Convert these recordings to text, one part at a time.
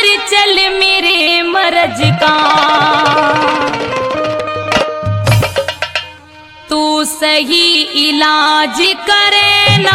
चल मेरे मरज का, तू सही इलाज करे ना।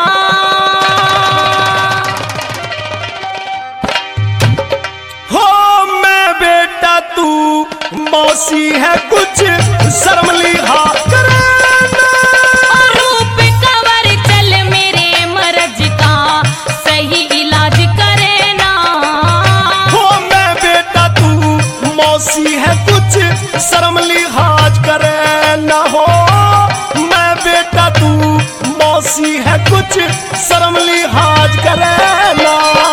हो मैं बेटा तू मौसी है कुछ शर्म लिहा करे ना। रूप कवर चल मेरे मरज का, सही इलाज करे ना। हो मैं बेटा तू मौसी है कुछ शर्म लिहाज करे ना। हो मैं बेटा तू मौसी है कुछ शर्म लिहाज करे ना।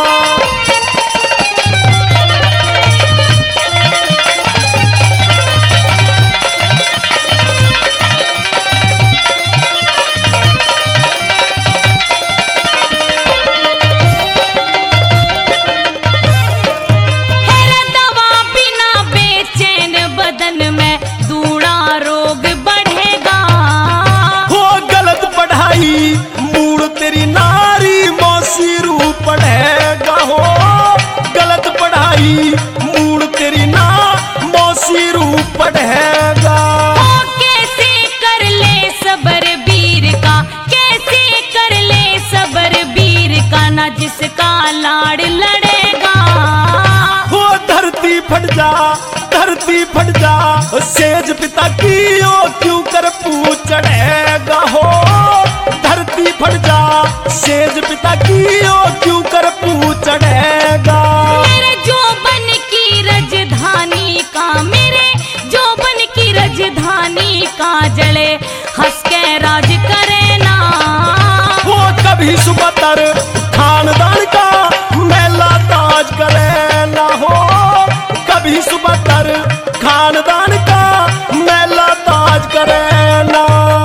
तेरी नारी मौसी रू पढ़ेगा। हो गलत पढ़ाई मूड तेरी ना मौसी रू पढ़ेगा। कैसे कर ले सबर वीर का, कैसे कर ले सबर वीर का, ना जिसका लाड़ लड़ेगा। हो धरती फट जा, धरती फट जा, सेज पिता की ओ क्यों कर पूछ चढ़ेगा। हो धरती फट जा, सेज पिता की ओ क्यों कर पूछ चढ़ेगा। मेरे जोबन की राजधानी का, मेरे जोबन की राजधानी का, जड़े हंस के राज करे ना। वो कभी सुबतर खानदान का मेला ताज करे ना। हो कभी सुबतर खानदान का मेला ताज करे ना।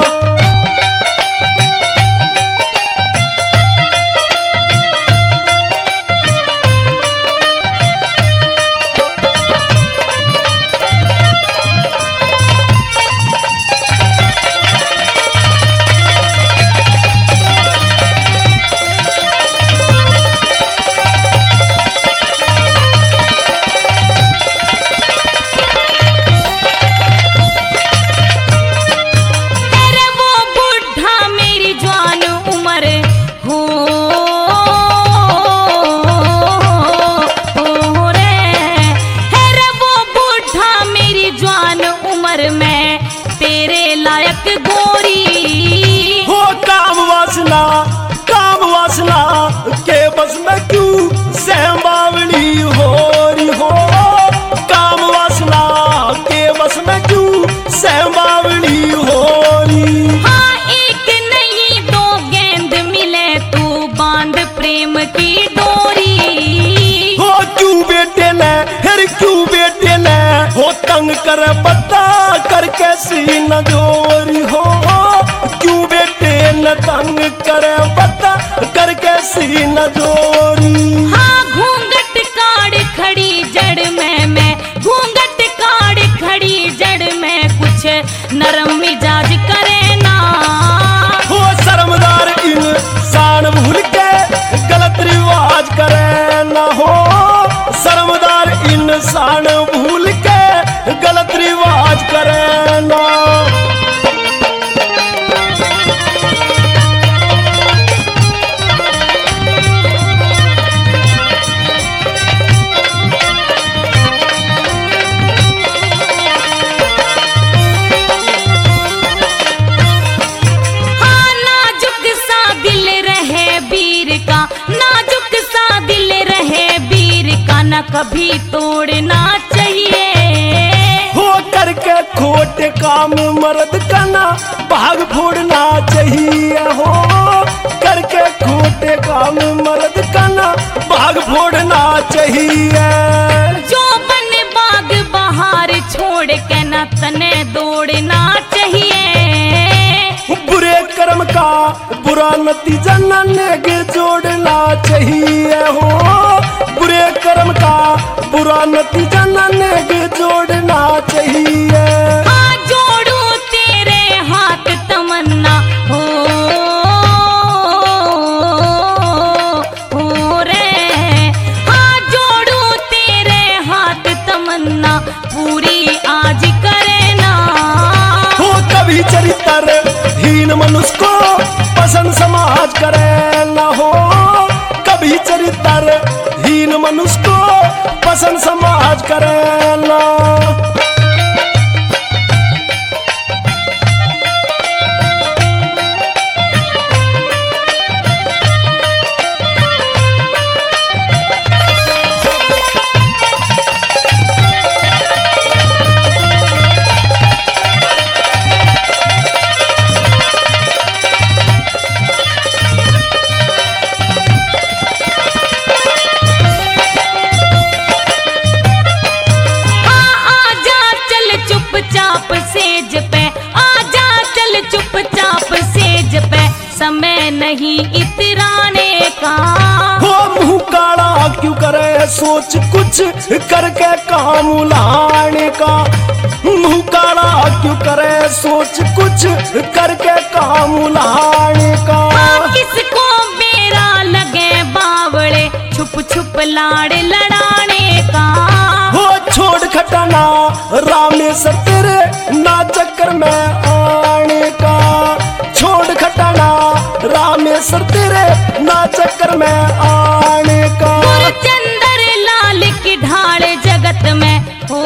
काम वासना के बस में क्यों सहबावनी हो रही। हो काम वासना के बस में क्यों सहबावनी हो रही। हाँ एक नहीं दो गेंद मिले तू बांध प्रेम की डोरी। हो क्यों बेटे ने फिर क्यों बेटे ने हो तंग कर बता करके सीना जोरी। हो क्यों बेटे न तंग करे बता करके सीना जोरी। हाँ घूंघट काड़ खड़ी जड़ में, मैं घूंघट काड़ खड़ी जड़ में, कुछ नरम मिजाज करे ना। हो शर्मदार इंसान भूल के गलत रिवाज करे ना। हो शर्मदार इंसान भूल के गलत रिवाज करे ना। कभी तोड़ना चाहिए। हो करके खोटे काम मर्द का ना भाग फोड़ना चाहिए। हो करके खोटे काम मर्द का ना भाग फोड़ना चाहिए। जो बन बाग बहार छोड़ के ना तने दौड़ना चाहिए। बुरे कर्म का बुरा नतीजा न नेगे जोड़ना चाहिए। हो बुरे कर्म का बुरा नतीजा न नेगे जोड़ना चाहिए। हाँ जोड़ू तेरे हाथ तमन्ना हो रे। हाँ जोड़ू समाज करे न हो, कभी चरित्र हीन मनुष्य को पसंद समाज करे न। समय नहीं इतराने का, हो मुंह काला क्यों करे सोच कुछ करके काम लाने का। मुंह काला क्यों करे सोच कुछ करके काम लाने का। किसको बेरा लगे बावड़े छुप छुप लाड़ लड़ाने का। हो छोड़ खटाना रामेश्वर तेरे ना चक्कर में आने का। छोड़ खटाना रामेश्वर तेरे ना चक्कर में आने का। गुरचंदर लाल की ढाल जगत में हो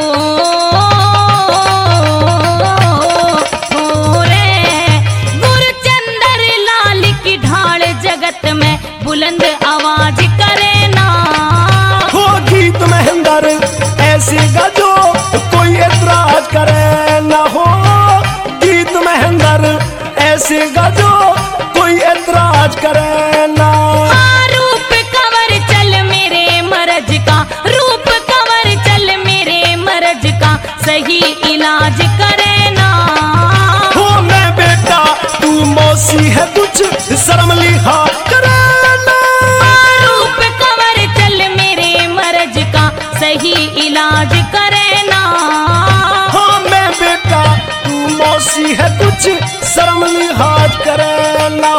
रे। गुरचंदर लाल की ढाल जगत में बुलंद आवाज करे ना। हो गीत महेंद्र ऐसे गा जो कोई एतराज करे ना हो। गीत महेंद्र ऐसे गा जो कोई एतराज करे ना। रूप कवर चल मेरे मरज का, रूप कवर चल मेरे मरज का, सही इलाज करे ना। हो मैं बेटा तू मौसी है कुछ शर्म लिहा करे ना। रूप कवर चल मेरे मरज का, सही इलाज करे ना। हो मैं बेटा तू मौसी है कुछ शर्म लिहाज करे ना।